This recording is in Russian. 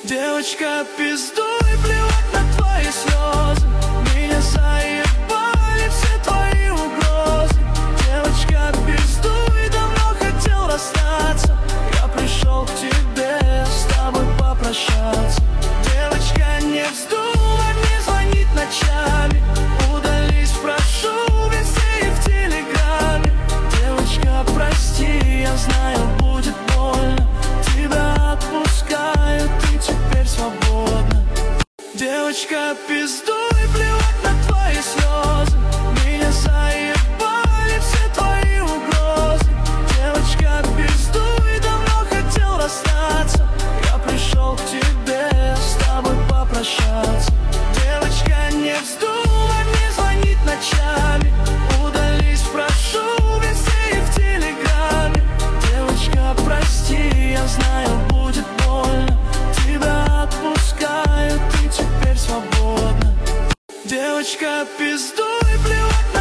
Девочка, пиздуй, плевать на твои слезы. Меня заебали все твои угрозы. Девочка, пиздуй, давно хотел расстаться. Я пришел к тебе с тобой попрощаться. Девочка, не вздумай мне звонить ночами. Удались, прошу, в инсте и в телеграме. Девочка, прости, я знаю, будет больно. Тебя отпускаю, ты теперь свободна. Девочка, пиздуй, плевать на твои слезы. Меня заебали все твои угрозы. Девочка, пиздуй, давно хотел расстаться. Я пришел к тебе с тобой попрощаться. Девочка, не вздумай мне звонить ночами. Удались, прошу, в инсте и в телеграме. Девочка, прости, я знаю, будет больно. Тебя отпускаю, ты теперь свободна. Девочка, пиздуй, плевать на